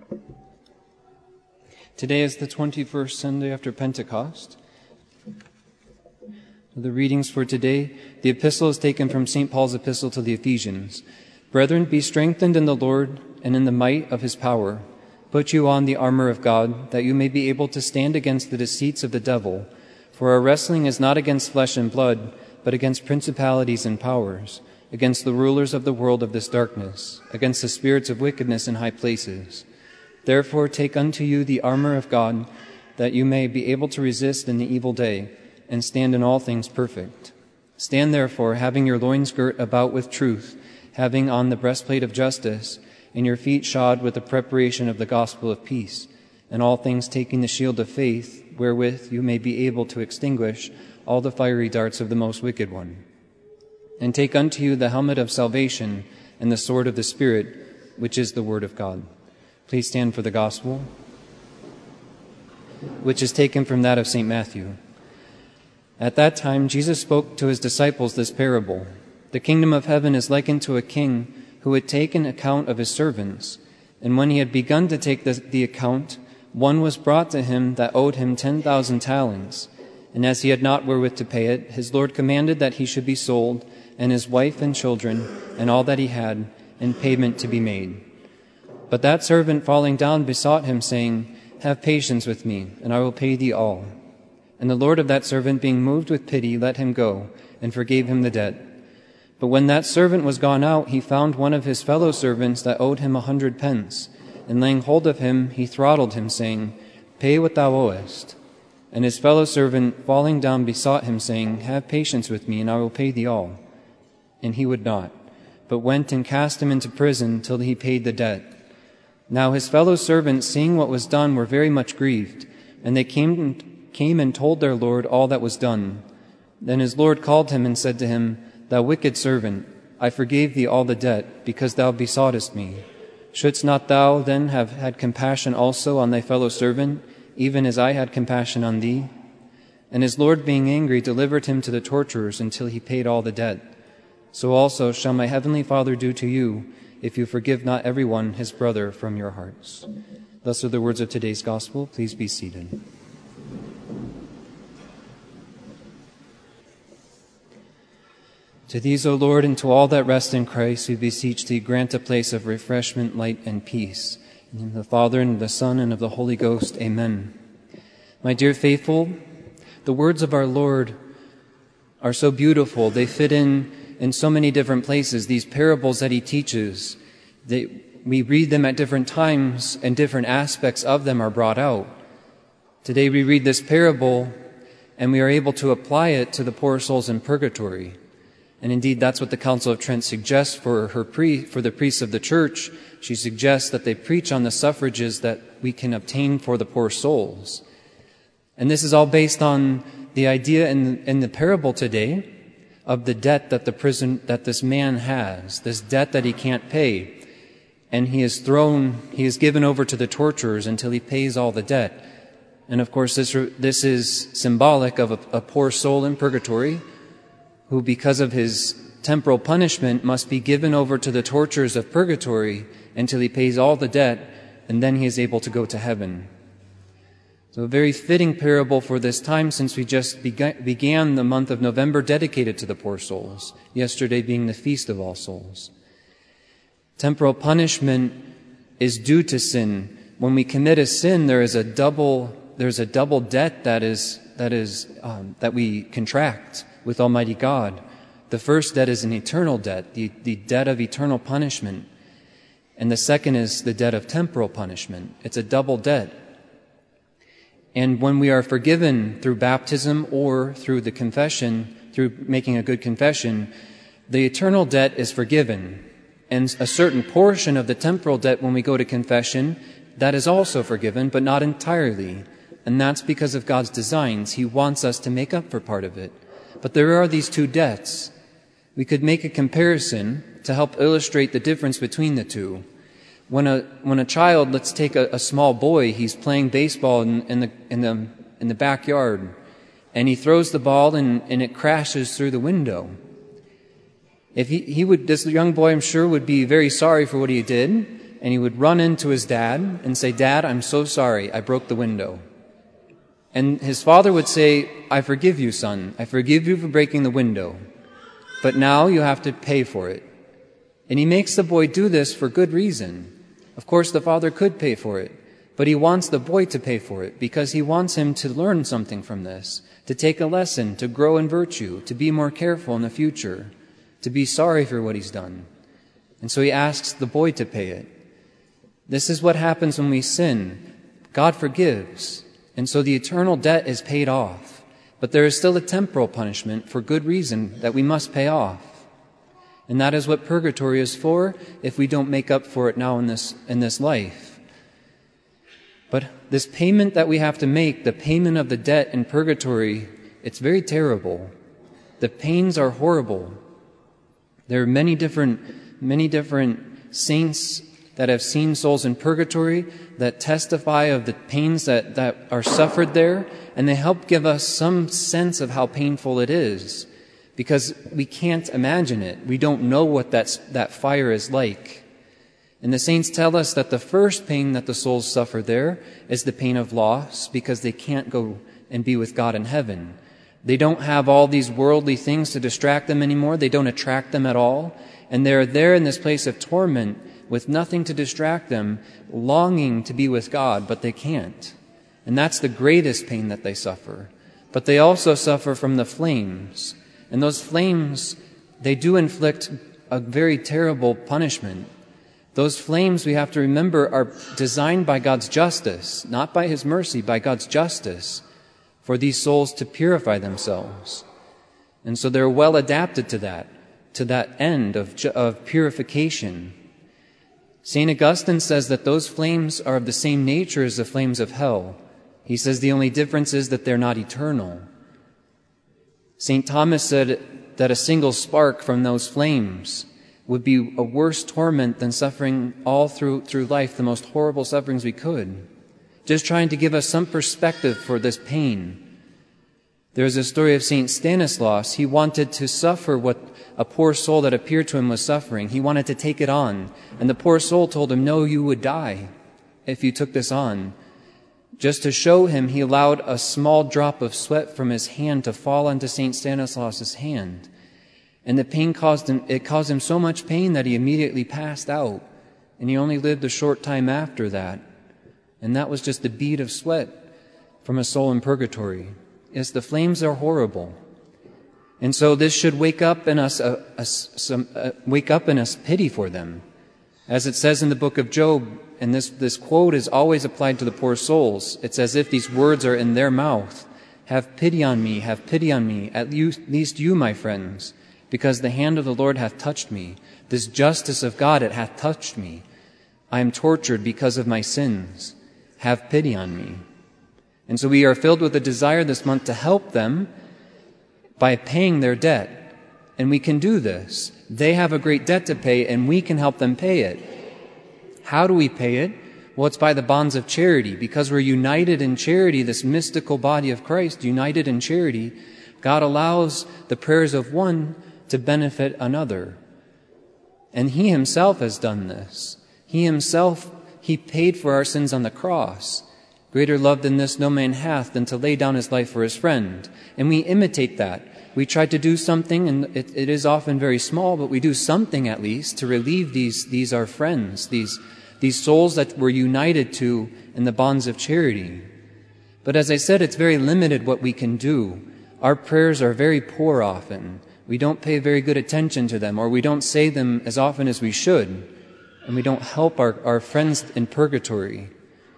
Today is the 21st Sunday after Pentecost. The readings for today, the epistle is taken from St. Paul's epistle to the Ephesians. Brethren, be strengthened in the Lord and in the might of his power. Put you on the armor of God, that you may be able to stand against the deceits of the devil. For our wrestling is not against flesh and blood, but against principalities and powers, against the rulers of the world of this darkness, against the spirits of wickedness in high places. Therefore take unto you the armor of God, that you may be able to resist in the evil day, and stand in all things perfect. Stand therefore, having your loins girt about with truth, having on the breastplate of justice, and your feet shod with the preparation of the gospel of peace, and all things taking the shield of faith, wherewith you may be able to extinguish all the fiery darts of the most wicked one. And take unto you the helmet of salvation, and the sword of the Spirit, which is the word of God. Please stand for the gospel, which is taken from that of St. Matthew. At that time, Jesus spoke to his disciples this parable. The kingdom of heaven is likened to a king who had taken account of his servants. And when he had begun to take the account, one was brought to him that owed him 10,000 talents. And as he had not wherewith to pay it, his Lord commanded that he should be sold, and his wife and children, and all that he had, and payment to be made. But that servant, falling down, besought him, saying, Have patience with me, and I will pay thee all. And the Lord of that servant, being moved with pity, let him go, and forgave him the debt. But when that servant was gone out, he found one of his fellow servants that owed him 100 pence. And laying hold of him, he throttled him, saying, Pay what thou owest. And his fellow servant, falling down, besought him, saying, Have patience with me, and I will pay thee all. And he would not, but went and cast him into prison till he paid the debt. Now his fellow servants, seeing what was done, were very much grieved, and they came and told their Lord all that was done. Then his Lord called him and said to him, Thou wicked servant, I forgave thee all the debt, because thou besoughtest me. Shouldst not thou then have had compassion also on thy fellow servant, even as I had compassion on thee? And his Lord, being angry, delivered him to the torturers until he paid all the debt. So also shall my heavenly Father do to you, if you forgive not every one his brother from your hearts. Thus are the words of today's gospel. Please be seated. To these, O Lord, and to all that rest in Christ, we beseech thee, grant a place of refreshment, light, and peace. In the name of the Father, and of the Son, and of the Holy Ghost. Amen. My dear faithful, the words of our Lord are so beautiful. They fit in so many different places. These parables that he teaches, we read them at different times, and different aspects of them are brought out. Today we read this parable, and we are able to apply it to the poor souls in purgatory. And indeed, that's what the Council of Trent suggests for the priests of the Church. She suggests that they preach on the suffrages that we can obtain for the poor souls. And this is all based on the idea in the parable today of the debt that this man has, this debt that he can't pay. And he is given over to the torturers until he pays all the debt. And of course, this is symbolic of a poor soul in purgatory, who because of his temporal punishment must be given over to the tortures of purgatory until he pays all the debt, and then he is able to go to heaven. So a very fitting parable for this time, since we just began the month of November dedicated to the poor souls, yesterday being the Feast of All Souls. Temporal punishment is due to sin. When we commit a sin, there's a double debt that we contract with Almighty God. The first debt is an eternal debt, the debt of eternal punishment. And the second is the debt of temporal punishment. It's a double debt. And when we are forgiven through baptism or through the confession, through making a good confession, the eternal debt is forgiven. And a certain portion of the temporal debt, when we go to confession, that is also forgiven, but not entirely. And that's because of God's designs. He wants us to make up for part of it. But there are these two debts. We could make a comparison to help illustrate the difference between the two. When a child, let's take a small boy, he's playing baseball in the backyard, and he throws the ball and it crashes through the window. If this young boy, I'm sure, would be very sorry for what he did, and he would run into his dad and say, "Dad, I'm so sorry, I broke the window." And his father would say, "I forgive you, son. I forgive you for breaking the window. But now you have to pay for it." And he makes the boy do this for good reason. Of course, the father could pay for it, but he wants the boy to pay for it because he wants him to learn something from this, to take a lesson, to grow in virtue, to be more careful in the future, to be sorry for what he's done. And so he asks the boy to pay it. This is what happens when we sin. God forgives, and so the eternal debt is paid off. But there is still a temporal punishment for good reason that we must pay off. And that is what purgatory is for if we don't make up for it now in this life. But this payment that we have to make, the payment of the debt in purgatory, it's very terrible. The pains are horrible. There are many different saints that have seen souls in purgatory that testify of the pains that are suffered there, and they help give us some sense of how painful it is, because we can't imagine it. We don't know what that fire is like. And the saints tell us that the first pain that the souls suffer there is the pain of loss, because they can't go and be with God in heaven. They don't have all these worldly things to distract them anymore. They don't attract them at all. And they're there in this place of torment with nothing to distract them, longing to be with God, but they can't. And that's the greatest pain that they suffer. But they also suffer from the flames. And those flames, they do inflict a very terrible punishment. Those flames, we have to remember, are designed by God's justice, not by His mercy, by God's justice, for these souls to purify themselves. And so they're well adapted to that end of purification. St. Augustine says that those flames are of the same nature as the flames of hell. He says the only difference is that they're not eternal. St. Thomas said that a single spark from those flames would be a worse torment than suffering all through life, the most horrible sufferings we could. Just trying to give us some perspective for this pain. There's a story of St. Stanislaus. He wanted to suffer what a poor soul that appeared to him was suffering. He wanted to take it on. And the poor soul told him, "No, you would die if you took this on." Just to show him, he allowed a small drop of sweat from his hand to fall onto St. Stanislaus' hand. And the pain caused him so much pain that he immediately passed out. And he only lived a short time after that. And that was just a bead of sweat from a soul in purgatory. Yes, the flames are horrible. And so this should wake up in us pity for them. As it says in the book of Job, and this quote is always applied to the poor souls. It's as if these words are in their mouth. "Have pity on me, at least you, my friends, because the hand of the Lord hath touched me. This justice of God, it hath touched me. I am tortured because of my sins. Have pity on me." And so we are filled with a desire this month to help them by paying their debt. And we can do this. They have a great debt to pay, and we can help them pay it. How do we pay it? Well, it's by the bonds of charity. Because we're united in charity, this mystical body of Christ, united in charity, God allows the prayers of one to benefit another. And He Himself has done this. He paid for our sins on the cross. Greater love than this no man hath, than to lay down his life for his friend. And we imitate that. We try to do something, and it is often very small, but we do something at least to relieve these our friends, these souls that we're united to in the bonds of charity. But as I said, it's very limited what we can do. Our prayers are very poor often. We don't pay very good attention to them, or we don't say them as often as we should, and we don't help our friends in purgatory.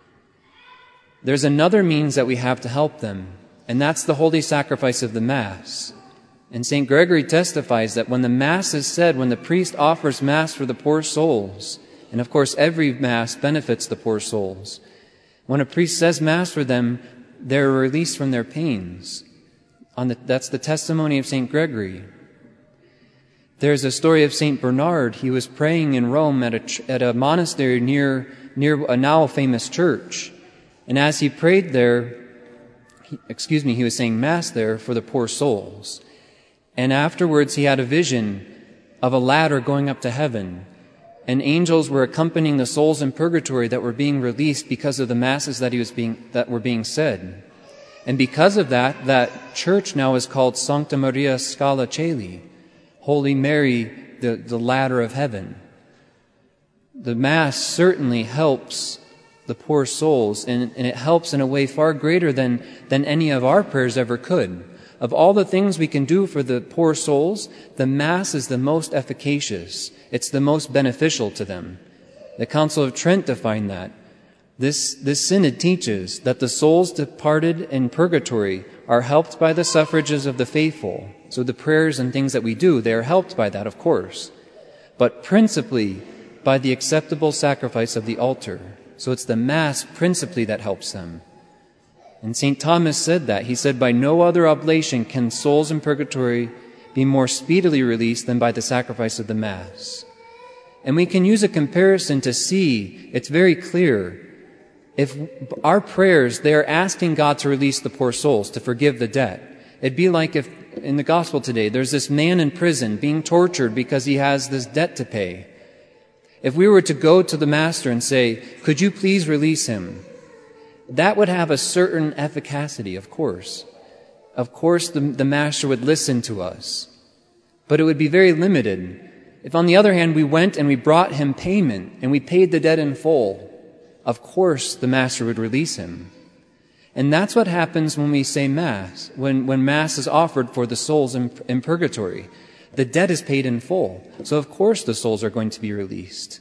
There's another means that we have to help them, and that's the holy sacrifice of the Mass. And St. Gregory testifies that when the Mass is said, when the priest offers Mass for the poor souls, and of course every Mass benefits the poor souls, when a priest says Mass for them, they're released from their pains. That's the testimony of St. Gregory. There's a story of St. Bernard. He was praying in Rome at a monastery near a now famous church. And as he prayed there, he was saying Mass there for the poor souls. And afterwards he had a vision of a ladder going up to heaven. and angels were accompanying the souls in purgatory that were being released because of the masses that were being said. And because of that, that church now is called Sancta Maria Scala Caeli, Holy Mary, the ladder of heaven. The Mass certainly helps the poor souls, and it helps in a way far greater than any of our prayers ever could. Of all the things we can do for the poor souls, the Mass is the most efficacious. It's the most beneficial to them. The Council of Trent defined that. This synod teaches that the souls departed in purgatory are helped by the suffrages of the faithful. So the prayers and things that we do, they are helped by that, of course. But principally by the acceptable sacrifice of the altar. So it's the Mass principally that helps them. And St. Thomas said that. He said, by no other oblation can souls in purgatory be more speedily released than by the sacrifice of the Mass. And we can use a comparison to see, it's very clear, if our prayers, they are asking God to release the poor souls, to forgive the debt. It'd be like if, in the gospel today, there's this man in prison being tortured because he has this debt to pay. If we were to go to the Master and say, could you please release him? That would have a certain efficacy, of course. Of course, the Master would listen to us. But it would be very limited. If, on the other hand, we went and we brought him payment and we paid the debt in full, of course, the Master would release him. And that's what happens when we say Mass, when Mass is offered for the souls in purgatory. The debt is paid in full. So, of course, the souls are going to be released.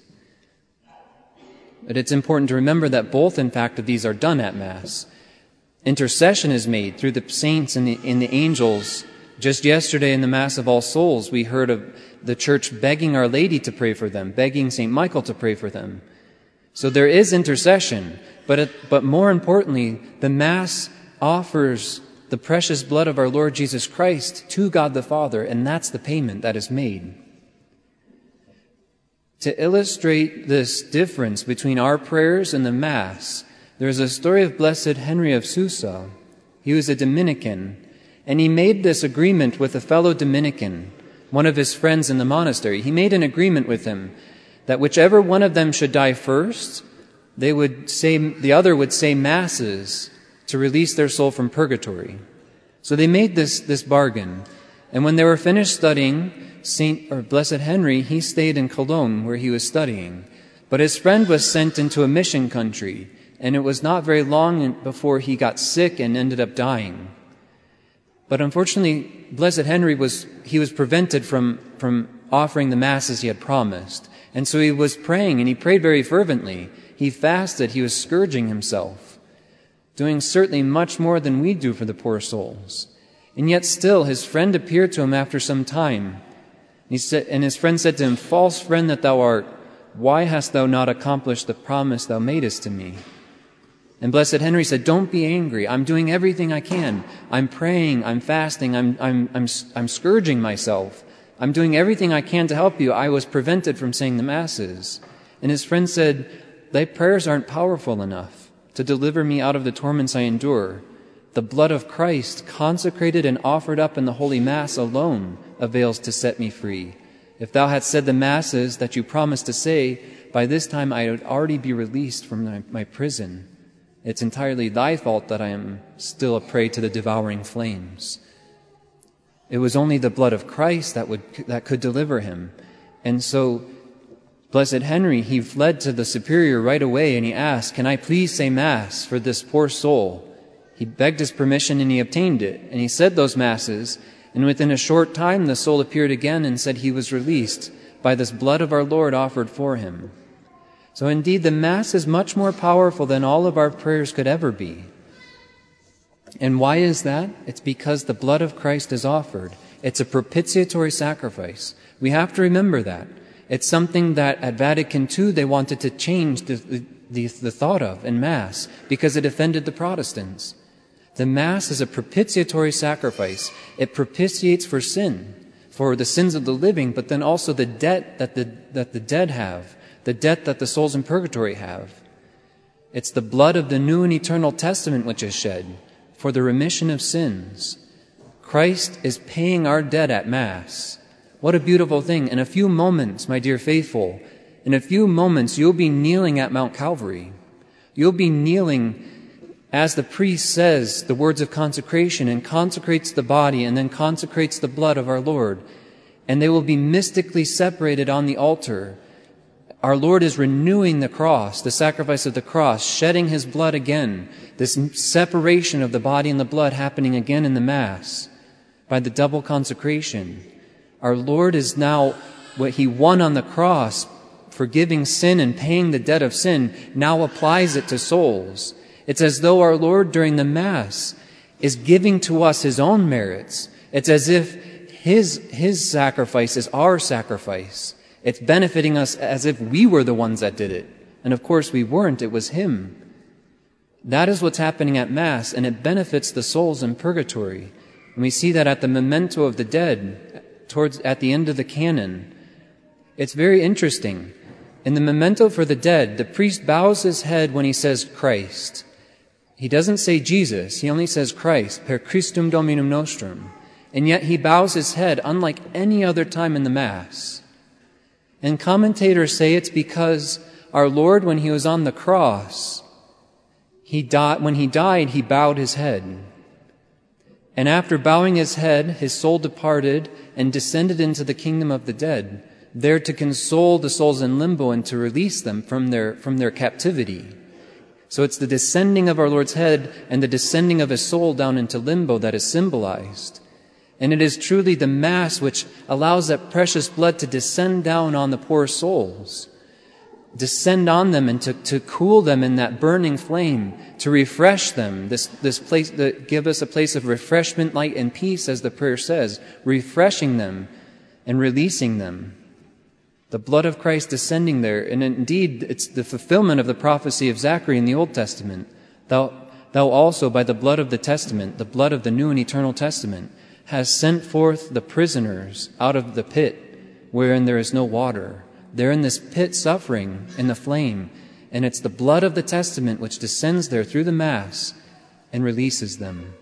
But it's important to remember that both, in fact, of these are done at Mass. Intercession is made through the saints and the angels. Just yesterday in the Mass of All Souls, we heard of the Church begging Our Lady to pray for them, begging St. Michael to pray for them. So there is intercession, but more importantly, the Mass offers the precious blood of our Lord Jesus Christ to God the Father, and that's the payment that is made. To illustrate this difference between our prayers and the Mass, there is a story of Blessed Henry of Susa. He was a Dominican, and he made this agreement with a fellow Dominican, one of his friends in the monastery. He made an agreement with him that whichever one of them should die first, the other would say Masses to release their soul from purgatory. So they made this bargain. And when they were finished studying, Blessed Henry, he stayed in Cologne where he was studying. But his friend was sent into a mission country, and it was not very long before he got sick and ended up dying. But unfortunately, Blessed Henry was prevented from offering the Masses he had promised. And so he was praying, and he prayed very fervently. He fasted, he was scourging himself, doing certainly much more than we do for the poor souls. And yet still his friend appeared to him after some time. And his friend said to him, "False friend that thou art, why hast thou not accomplished the promise thou madest to me?" And Blessed Henry said, "Don't be angry. I'm doing everything I can. I'm praying, I'm fasting, I'm scourging myself. I'm doing everything I can to help you. I was prevented from saying the Masses." And his friend said, "Thy prayers aren't powerful enough to deliver me out of the torments I endure. The blood of Christ, consecrated and offered up in the Holy Mass alone, avails to set me free. If thou hadst said the Masses that you promised to say, by this time I would already be released from my prison. It's entirely thy fault that I am still a prey to the devouring flames." It was only the blood of Christ that could deliver him. And so Blessed Henry, he fled to the superior right away and he asked, "Can I please say Mass for this poor soul?" He begged his permission and he obtained it. And he said those Masses, and within a short time the soul appeared again and said he was released by this blood of our Lord offered for him. So indeed the Mass is much more powerful than all of our prayers could ever be. And why is that? It's because the blood of Christ is offered. It's a propitiatory sacrifice. We have to remember that. It's something that at Vatican II they wanted to change the thought of in Mass because it offended the Protestants. The Mass is a propitiatory sacrifice. It propitiates for sin, for the sins of the living, but then also the debt that the dead have, the debt that the souls in purgatory have. It's the blood of the new and eternal testament which is shed for the remission of sins. Christ is paying our debt at Mass. What a beautiful thing. In a few moments, my dear faithful, In a few moments, you'll be kneeling at Mount Calvary. You'll be kneeling as the priest says the words of consecration and consecrates the body and then consecrates the blood of our Lord. And they will be mystically separated on the altar. Our Lord is renewing the cross, the sacrifice of the cross, shedding his blood again. This separation of the body and the blood happening again in the Mass by the double consecration. Our Lord is now, what he won on the cross, forgiving sin and paying the debt of sin, now applies it to souls. It's as though our Lord during the Mass is giving to us his own merits. It's as if his sacrifice is our sacrifice. It's benefiting us as if we were the ones that did it. And of course we weren't, it was him. That is what's happening at Mass, and it benefits the souls in purgatory. And we see that at the memento of the dead, at the end of the canon. It's very interesting. In the memento for the dead, the priest bows his head when he says Christ. He doesn't say Jesus, he only says Christ, per Christum Dominum nostrum. And yet he bows his head unlike any other time in the Mass. And commentators say it's because our Lord, when he was on the cross, when he died, he bowed his head. And after bowing his head, his soul departed and descended into the kingdom of the dead, there to console the souls in limbo and to release them from their captivity. So it's the descending of our Lord's head and the descending of his soul down into limbo that is symbolized. And it is truly the Mass which allows that precious blood to descend down on the poor souls, descend on them and to cool them in that burning flame, to refresh them, this place, that give us a place of refreshment, light, and peace, as the prayer says, refreshing them and releasing them. The blood of Christ descending there, and indeed it's the fulfillment of the prophecy of Zechariah in the Old Testament. Thou also, by the blood of the Testament, the blood of the New and Eternal Testament, has sent forth the prisoners out of the pit wherein there is no water. They're in this pit suffering in the flame, and it's the blood of the Testament which descends there through the Mass and releases them.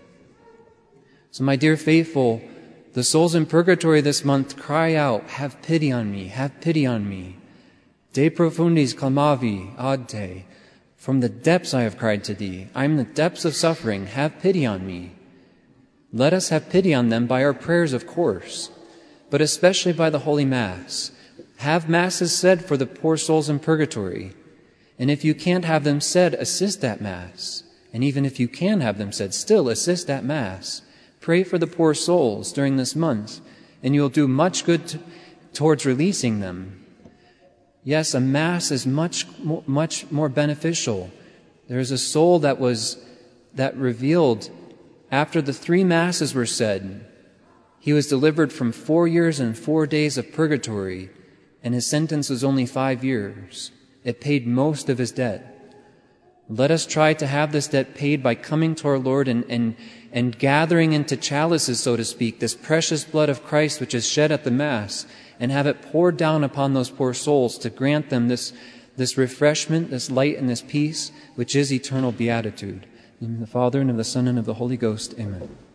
So my dear faithful, the souls in purgatory this month cry out, have pity on me, have pity on me. De profundis clamavi ad te. From the depths I have cried to thee. I am in the depths of suffering, have pity on me. Let us have pity on them by our prayers, of course, but especially by the Holy Mass. Have Masses said for the poor souls in purgatory. And if you can't have them said, assist at Mass. And even if you can have them said, still assist at Mass. Pray for the poor souls during this month, and you'll do much good towards releasing them. Yes, a Mass is much more beneficial. There is a soul that revealed after the 3 Masses were said, he was delivered from 4 years and 4 days of purgatory, and his sentence was only 5 years. It paid most of his debt. Let us try to have this debt paid by coming to our Lord and gathering into chalices, so to speak, this precious blood of Christ which is shed at the Mass, and have it poured down upon those poor souls to grant them this refreshment, this light, and this peace, which is eternal beatitude. In the name of the Father, and of the Son, and of the Holy Ghost. Amen.